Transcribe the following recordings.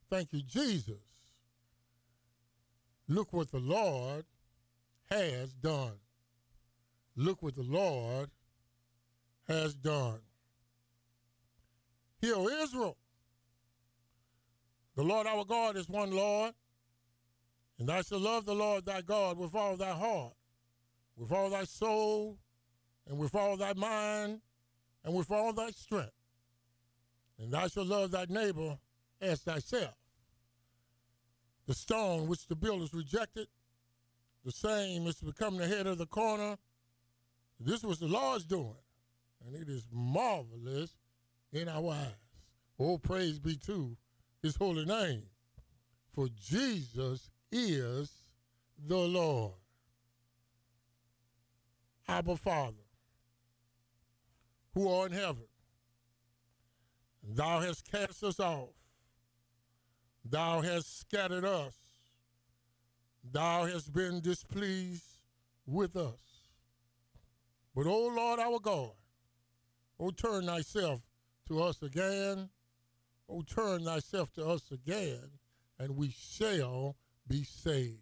Thank you, Jesus. Look what the Lord has done. Look what the Lord has done. Hear, O Israel, the Lord our God is one Lord, and thou shalt love the Lord thy God with all thy heart, with all thy soul, and with all thy mind, and with all thy strength. And thou shalt love thy neighbor as thyself. The stone which the builders rejected, the same is to become the head of the corner. This was the Lord's doing, and it is marvelous in our eyes. Oh, praise be to his holy name. For Jesus is the Lord. Abba, Father, who art in heaven, thou hast cast us off. Thou hast scattered us. Thou hast been displeased with us. But, O Lord our God, O turn thyself to us again. O turn thyself to us again, and we shall be saved.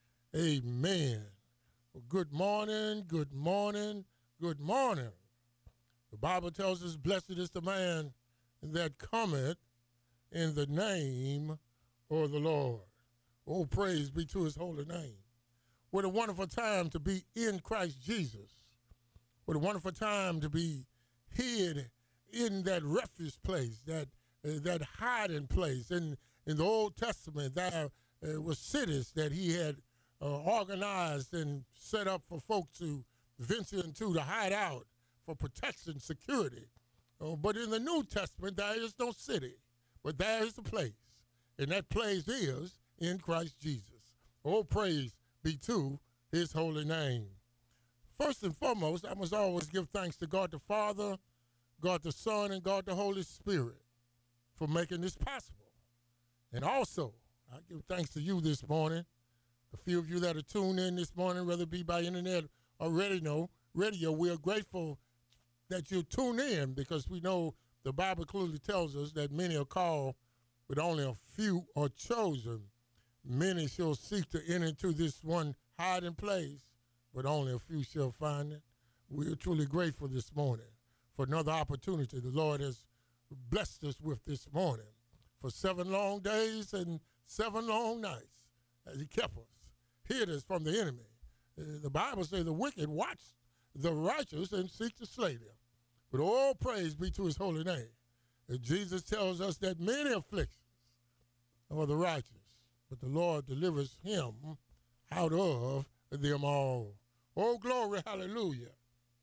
Amen. Well, good morning, good morning, good morning. The Bible tells us, blessed is the man that cometh in the name of the Lord. Oh, praise be to his holy name. What a wonderful time to be in Christ Jesus. What a wonderful time to be hid in that refuge place, that hiding place. In the Old Testament, there were cities that he had organized and set up for folks to venture into, to hide out for protection, security. But in the New Testament, there is no city, but there is a place. And that place is in Christ Jesus. Oh, praise be to his holy name. First and foremost, I must always give thanks to God the Father, God the Son, and God the Holy Spirit for making this possible. And also, I give thanks to you this morning, the few of you that are tuned in this morning, whether it be by internet or radio. We are grateful that you tune in, because we know the Bible clearly tells us that many are called, but only a few are chosen. Many shall seek to enter into this one hiding place, but only a few shall find it. We are truly grateful this morning for another opportunity the Lord has blessed us with this morning, for 7 long days and 7 long nights as he kept us, hid us from the enemy. The Bible says the wicked watch the righteous and seek to slay them. But all praise be to his holy name. And Jesus tells us that many afflictions are the righteous, but the Lord delivers him out of them all. Oh, glory, hallelujah.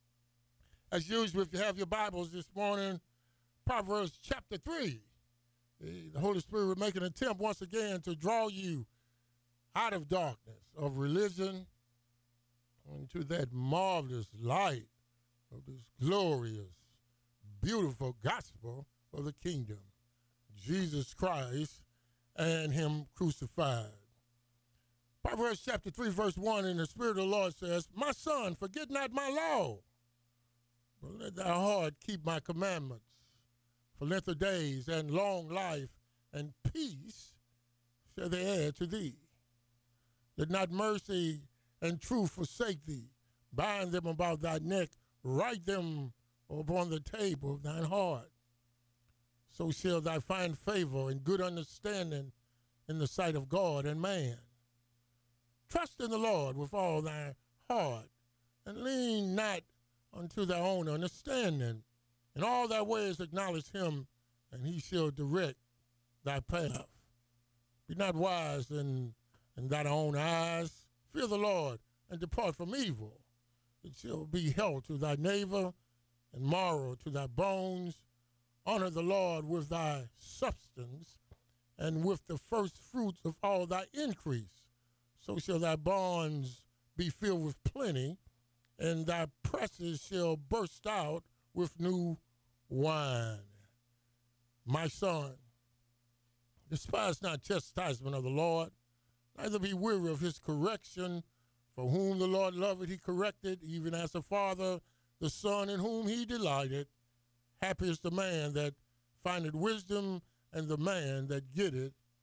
As usual, if you have your Bibles this morning, Proverbs chapter 3. The Holy Spirit will make an attempt once again to draw you out of darkness of religion into that marvelous light of this glorious, beautiful gospel of the kingdom, Jesus Christ and him crucified. Proverbs chapter 3, verse 1, in the Spirit of the Lord says, my son, forget not my law, but let thy heart keep my commandments. For length of days and long life and peace shall they add to thee. Let not mercy and truth forsake thee. Bind them about thy neck, write them upon the table of thine heart. So shall thou find favor and good understanding in the sight of God and man. Trust in the Lord with all thy heart, and lean not unto thy own understanding. In all thy ways acknowledge him, and he shall direct thy path. Be not wise in thine own eyes. Fear the Lord, and depart from evil. It shall be health to thy neighbor, and marrow to thy bones. Honor the Lord with thy substance, and with the first fruits of all thy increase. So shall thy barns be filled with plenty, and thy presses shall burst out with new wine. My son, despise not chastisement of the Lord, neither be weary of his correction. For whom the Lord loveth, he corrected, even as a father, the son in whom he delighted. Happy is the man that findeth wisdom, and the man that getteth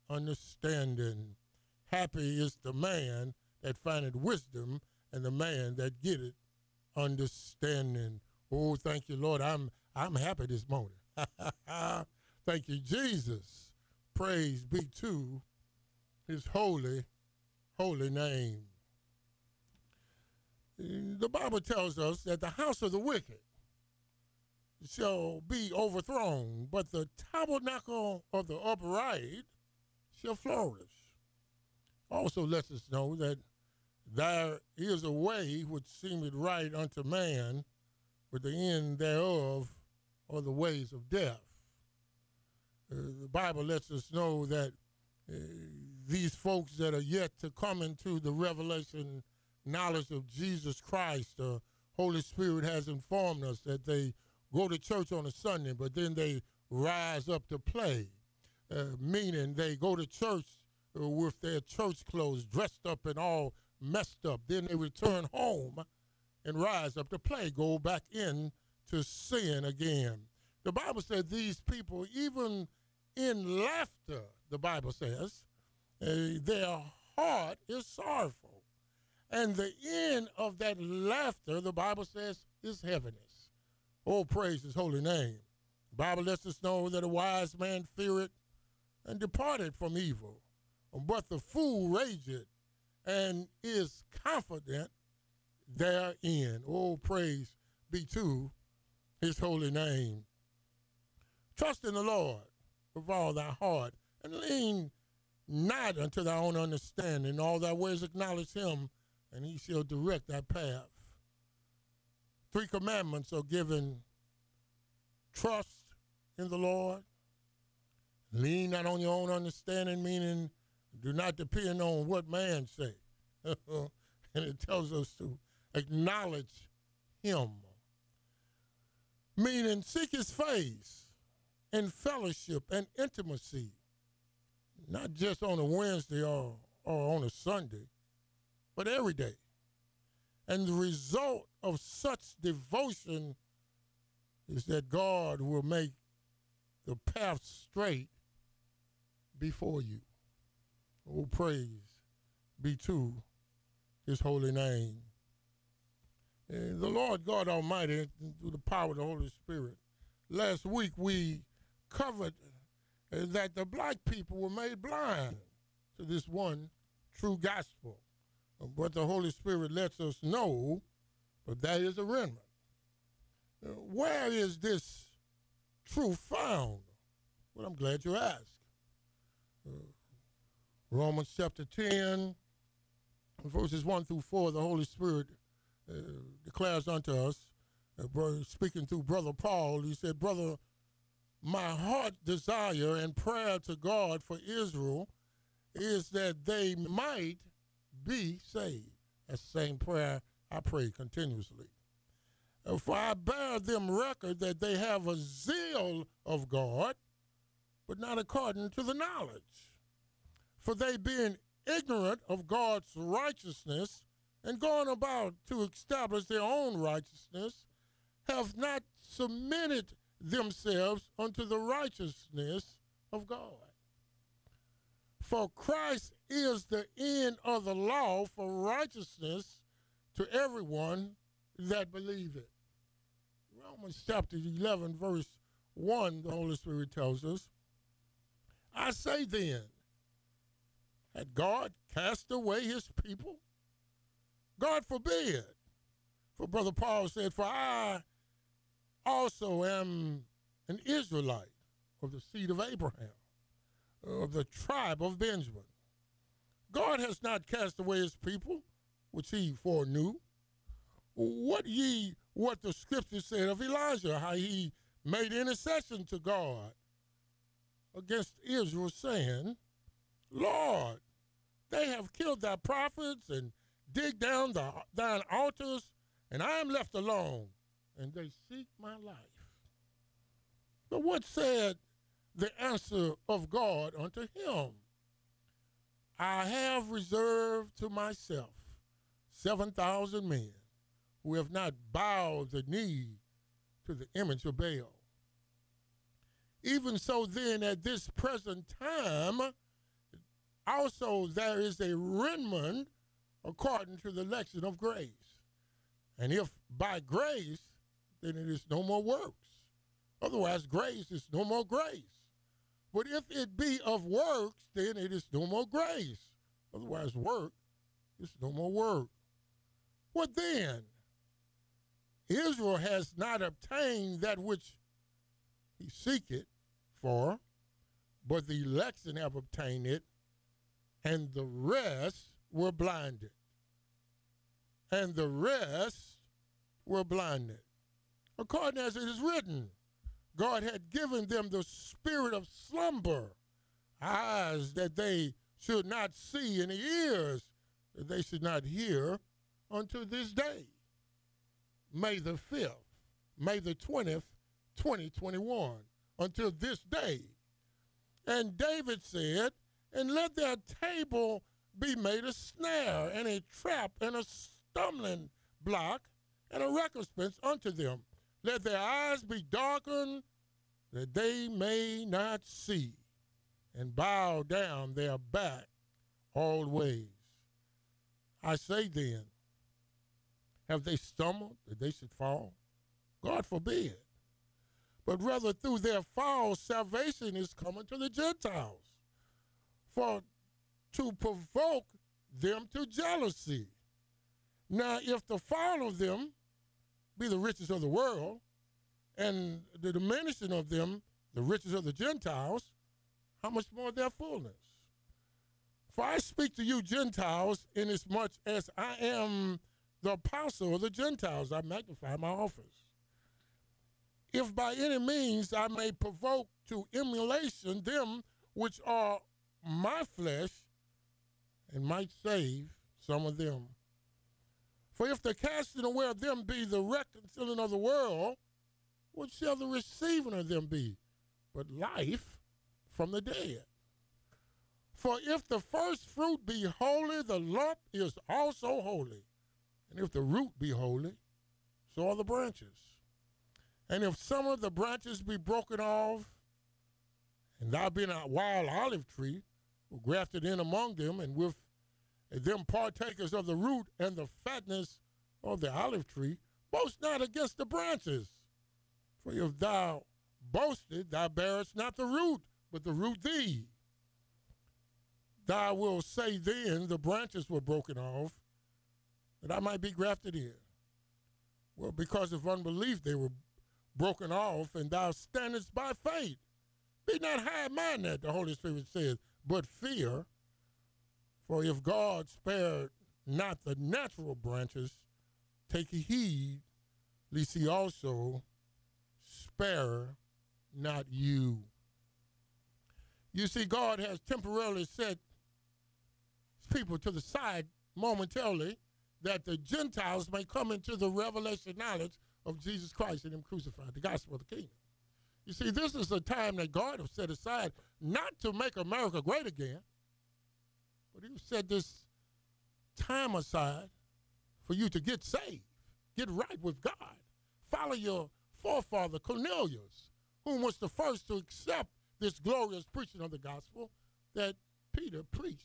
understanding. Happy is the man that findeth wisdom, and the man that getteth understanding. Oh, thank you, Lord. I'm happy this morning. Thank you, Jesus. Praise be to his holy, holy name. The Bible tells us that the house of the wicked shall be overthrown, but the tabernacle of the upright shall flourish. Also lets us know that there is a way which seemeth right unto man, but the end thereof are the ways of death. The Bible lets us know that these folks that are yet to come into the revelation knowledge of Jesus Christ, the Holy Spirit has informed us that they go to church on a Sunday, but then they rise up to play, meaning they go to church with their church clothes dressed up and all messed up. Then they return home and rise up to play, go back in to sin again. The Bible said these people, even in laughter, the Bible says, their heart is sorrowful. And the end of that laughter, the Bible says, is heaviness. Oh, praise his holy name. The Bible lets us know that a wise man feareth and departed from evil, but the fool rageth and is confident therein. Oh, praise be to his holy name. Trust in the Lord with all thy heart, and lean not unto thy own understanding. In all thy ways acknowledge him, and he shall direct thy path. 3 commandments are given: trust in the Lord, lean not on your own understanding, meaning do not depend on what man say. And it tells us to acknowledge him, meaning seek his face in fellowship and intimacy, not just on a Wednesday or on a Sunday, but every day. And the result of such devotion is that God will make the path straight before you. Oh, praise be to his holy name. And the Lord God Almighty, through the power of the Holy Spirit, last week we covered that the black people were made blind to this one true gospel. But the Holy Spirit lets us know that there is a remnant. Where is this truth found? Well, I'm glad you asked. Romans chapter 10, verses 1 through 4, the Holy Spirit declares unto us, speaking through Brother Paul, he said, "Brother, my heart desire and prayer to God for Israel is that they might be saved." That's the same prayer I pray continuously. For I bear them record that they have a zeal of God, but not according to the knowledge. For they, being ignorant of God's righteousness and going about to establish their own righteousness, have not submitted themselves unto the righteousness of God. For Christ is the end of the law for righteousness to everyone that believeth. Romans chapter 11, verse 1, the Holy Spirit tells us, "I say then, had God cast away his people? God forbid." For Brother Paul said, "For I also am an Israelite of the seed of Abraham, of the tribe of Benjamin. God has not cast away his people, which he foreknew. What the scripture said of Elijah, how he made intercession to God against Israel, saying, Lord, they have killed thy prophets and digged down thine altars, and I am left alone, and they seek my life. But what said the answer of God unto him? I have reserved to myself 7,000 men who have not bowed the knee to the image of Baal. Even so then, at this present time, also there is a remnant according to the election of grace. And if by grace, then it is no more works. Otherwise, grace is no more grace. But if it be of works, then it is no more grace. Otherwise, work is no more work. What then? Israel has not obtained that which he seeketh for, but the election have obtained it, and the rest were blinded. And the rest were blinded. According as it is written, God had given them the spirit of slumber, eyes that they should not see, and ears that they should not hear unto this day. May the 5th, May the 20th, 2021, until this day. And David said, and let their table be made a snare, and a trap, and a stumbling block, and a recompense unto them. Let their eyes be darkened, that they may not see, and bow down their back all ways. I say then, have they stumbled that they should fall? God forbid. But rather through their fall, salvation is coming to the Gentiles, for to provoke them to jealousy. Now, if the fall of them be the riches of the world, and the diminishing of them the riches of the Gentiles, how much more their fullness? For I speak to you Gentiles, inasmuch as I am the apostle of the Gentiles. I magnify my office. If by any means I may provoke to emulation them which are my flesh, and might save some of them. For if the casting away of them be the reconciling of the world, what shall the receiving of them be? But life from the dead. For if the first fruit be holy, the lump is also holy. And if the root be holy, so are the branches. And if some of the branches be broken off, and thou being a wild olive tree, were grafted in among them, and with them partakers of the root and the fatness of the olive tree, boast not against the branches. For if thou boasted, thou bearest not the root, but the root thee. Thou wilt say then, the branches were broken off, that I might be grafted in. Well, because of unbelief they were broken off, and thou standest by faith. Be not high-minded, the Holy Spirit says, but fear. For if God spared not the natural branches, take heed, lest he also spare not you. You see, God has temporarily set people to the side momentarily, that the Gentiles may come into the revelation knowledge of Jesus Christ and him crucified, the gospel of the kingdom. You see, this is a time that God has set aside not to make America great again, but he set this time aside for you to get saved, get right with God. Follow your forefather Cornelius, who was the first to accept this glorious preaching of the gospel that Peter preached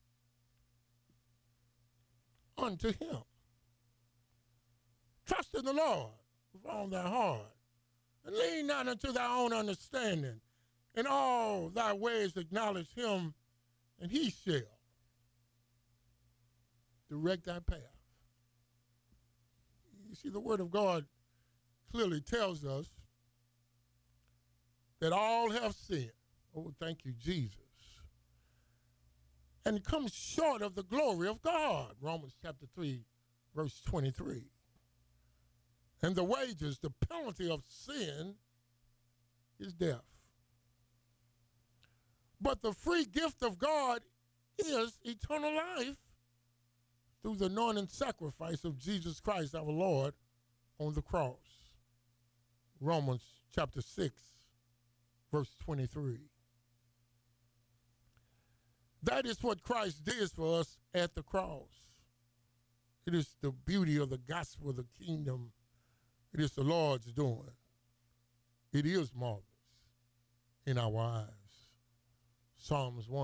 unto him. Trust in the Lord with all thy heart, and lean not unto thy own understanding. In all thy ways acknowledge him, and he shall direct thy path. You see, the word of God clearly tells us that all have sinned. Oh, thank you, Jesus. And come short of the glory of God. Romans chapter 3, verse 23. And the wages, the penalty of sin, is death. But the free gift of God is eternal life through the anointing sacrifice of Jesus Christ our Lord on the cross. Romans chapter 6, verse 23. That is what Christ did for us at the cross. It is the beauty of the gospel of the kingdom. It is the Lord's doing. It is marvelous in our eyes. Psalms 1.